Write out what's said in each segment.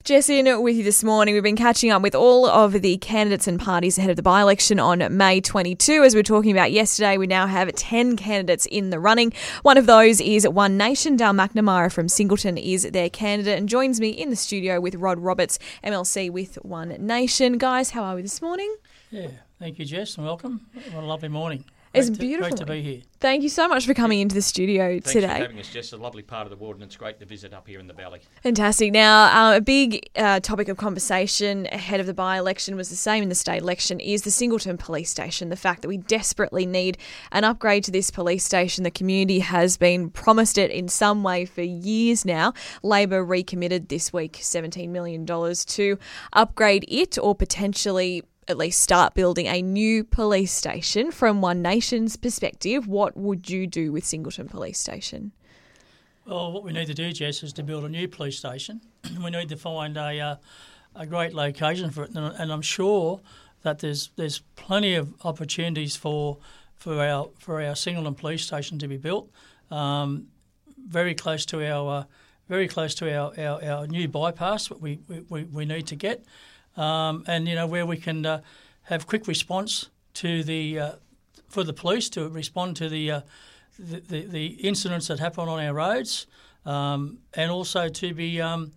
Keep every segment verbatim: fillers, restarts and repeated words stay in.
Jess in with you this morning. We've been catching up with all of the candidates and parties ahead of the by-election on May twenty-second. As we were talking about yesterday, we now have ten candidates in the running. One of those is One Nation. Dale McNamara from Singleton is their candidate and joins me in the studio with Rod Roberts, M L C with One Nation. Guys, how are we this morning? Yeah, thank you, Jess, and welcome. What a lovely morning. It's great beautiful. To, great to be here. Thank you so much for coming into the studio Thanks today. Thanks for having us, Jess. A lovely part of the world, and it's great to visit up here in the Valley. Fantastic. Now, uh, a big uh, topic of conversation ahead of the by-election was the same in the state election, is the Singleton Police Station. The fact that we desperately need an upgrade to this police station. The community has been promised it in some way for years now. Labor recommitted this week seventeen million dollars to upgrade it or potentially at least start building a new police station. From One Nation's perspective, what would you do with Singleton Police Station? Well, what we need to do, Jess, is to build a new police station. We need to find a uh, a great location for it, and I'm sure that there's there's plenty of opportunities for for our for our Singleton Police Station to be built, um, very close to our uh, very close to our, our, our new bypass that we, we, we need to get. Um, and you know where we can uh, have quick response to the uh, for the police to respond to the, uh, the, the the incidents that happen on our roads, um, and also to be um,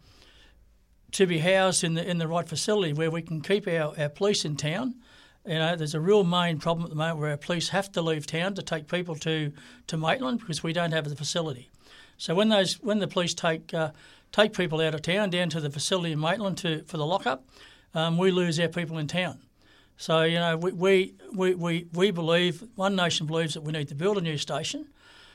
to be housed in the in the right facility where we can keep our, our police in town. You know, there's a real main problem at the moment where our police have to leave town to take people to, to Maitland because we don't have the facility. So when those when the police take uh, take people out of town down to the facility in Maitland to for the lockup. Um, we lose our people in town. So, you know, we, we, we, we, we believe, One Nation believes that we need to build a new station.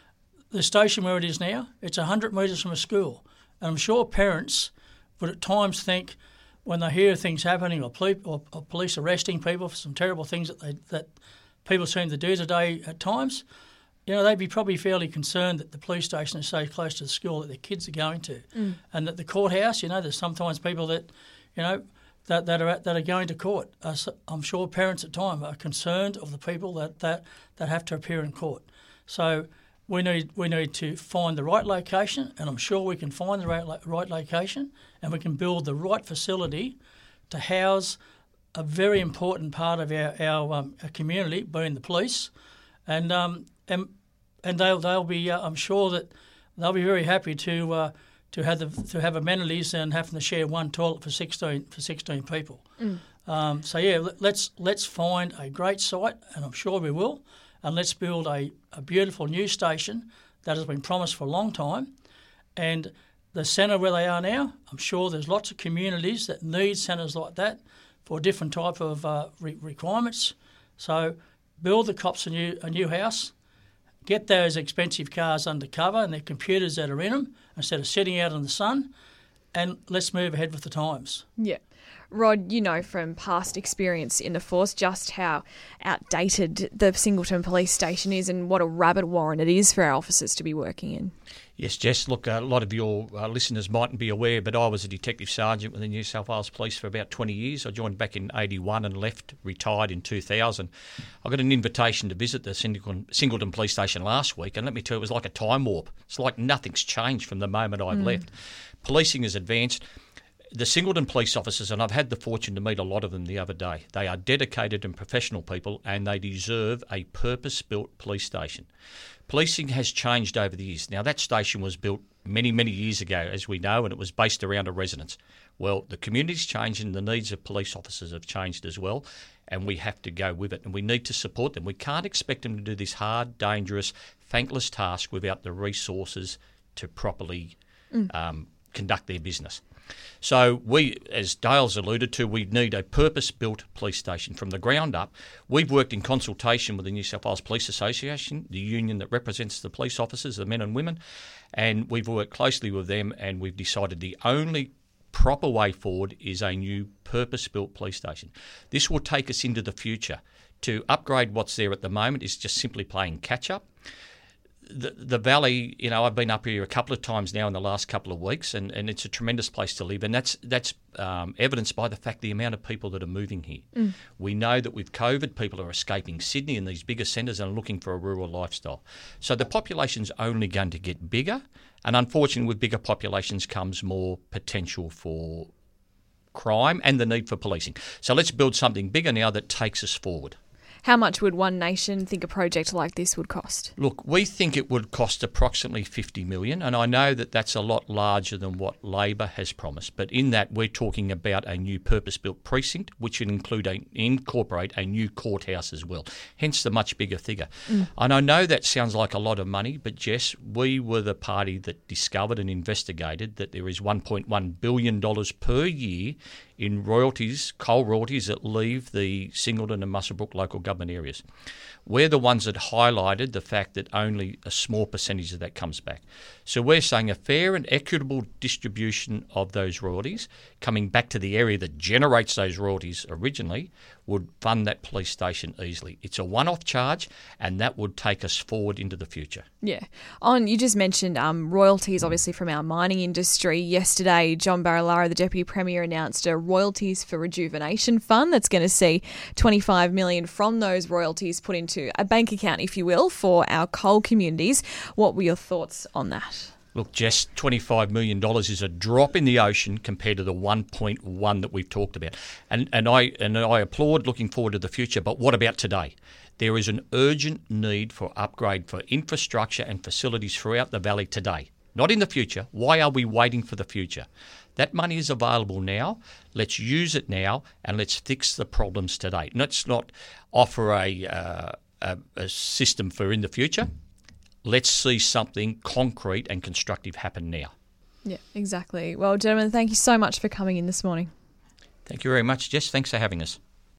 The station where it is now, it's one hundred metres from a school. And I'm sure parents would at times think when they hear things happening or, ple- or, or police arresting people for some terrible things that they, that people seem to do today at times, you know, they'd be probably fairly concerned that the police station is so close to the school that their kids are going to. Mm. And that the courthouse, you know, there's sometimes people that, you know, That, that are that are going to court. Uh, so I'm sure parents at time are concerned of the people that, that, that have to appear in court. So we need we need to find the right location, and I'm sure we can find the right, right location, and we can build the right facility to house a very important part of our our, um, our community, being the police, and um and and they'll they'll be uh, I'm sure that they'll be very happy to. Uh, To have the, to have amenities and having to share one toilet for sixteen for sixteen people. Mm. Um, so yeah, let's let's find a great site, and I'm sure we will, and let's build a, a beautiful new station that has been promised for a long time. And the centre where they are now, I'm sure there's lots of communities that need centres like that for different type of uh, re- requirements. So build the cops a new a new house. Get those expensive cars under cover and their computers that are in them instead of sitting out in the sun, and let's move ahead with the times. Yeah. Rod, you know from past experience in the force just how outdated the Singleton Police Station is and what a rabbit warren it is for our officers to be working in. Yes, Jess, look, a lot of your uh, listeners mightn't be aware, but I was a detective sergeant with the New South Wales Police for about twenty years. I joined back in eighty-one and left, retired in two thousand. I got an invitation to visit the Singleton, Singleton Police Station last week, and let me tell you, it was like a time warp. It's like nothing's changed from the moment I've mm. left. Policing has advanced. The Singleton police officers, and I've had the fortune to meet a lot of them the other day, they are dedicated and professional people, and they deserve a purpose-built police station. Policing has changed over the years. Now, that station was built many, many years ago, as we know, and it was based around a residence. Well, the community's changed and the needs of police officers have changed as well, and we have to go with it, and we need to support them. We can't expect them to do this hard, dangerous, thankless task without the resources to properly mm. um, conduct their business. So we, as Dale's alluded to, we need a purpose-built police station from the ground up. We've worked in consultation with the New South Wales Police Association, the union that represents the police officers, the men and women, and we've worked closely with them, and we've decided the only proper way forward is a new purpose-built police station. This will take us into the future. To upgrade what's there at the moment is just simply playing catch-up. The, the valley, you know, I've been up here a couple of times now in the last couple of weeks, and, and it's a tremendous place to live, and that's that's um, evidenced by the fact the amount of people that are moving here. Mm. We know that with COVID, people are escaping Sydney and these bigger centres and are looking for a rural lifestyle. So the population's only going to get bigger, and unfortunately with bigger populations comes more potential for crime and the need for policing. So let's build something bigger now that takes us forward. How much would One Nation think a project like this would cost? Look, we think it would cost approximately fifty million dollars, and I know that that's a lot larger than what Labor has promised. But in that, we're talking about a new purpose-built precinct, which would include a, incorporate a new courthouse as well, hence the much bigger figure. Mm. And I know that sounds like a lot of money, but Jess, we were the party that discovered and investigated that there is one point one billion dollars per year in royalties, coal royalties that leave the Singleton and Muswellbrook local government areas. We're the ones that highlighted the fact that only a small percentage of that comes back. So we're saying a fair and equitable distribution of those royalties coming back to the area that generates those royalties originally would fund that police station easily. It's a one-off charge, and that would take us forward into the future. Yeah. On, you just mentioned um, royalties, obviously, from our mining industry. Yesterday, John Barilaro, the Deputy Premier, announced a Royalties for Rejuvenation Fund that's going to see twenty-five million dollars from those royalties put into a bank account, if you will, for our coal communities. What were your thoughts on that? Look, Jess, twenty-five million dollars is a drop in the ocean compared to the one point one that we've talked about. And and I and I applaud looking forward to the future, but what about today? There is an urgent need for upgrade for infrastructure and facilities throughout the valley today, not in the future. Why are we waiting for the future? That money is available now. Let's use it now, and let's fix the problems today. Let's not offer a, uh, a, a system for in the future. Let's see something concrete and constructive happen now. Yeah, exactly. Well, gentlemen, thank you so much for coming in this morning. Thank you very much, Jess. Thanks for having us.